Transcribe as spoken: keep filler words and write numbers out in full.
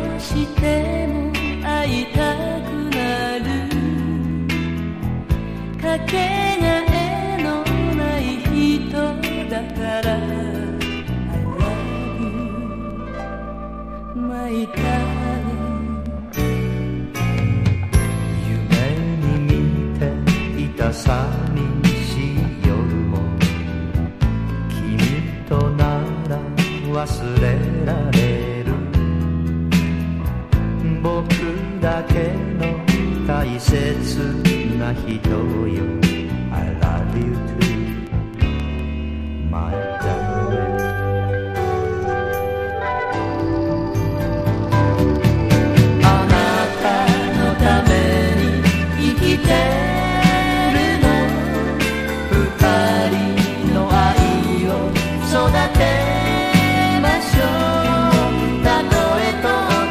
しても会いたくなるかけがえのない人だから I love you my darling 夢に見ていた寂しい夜も君となら忘れられる僕だけの大切な人よ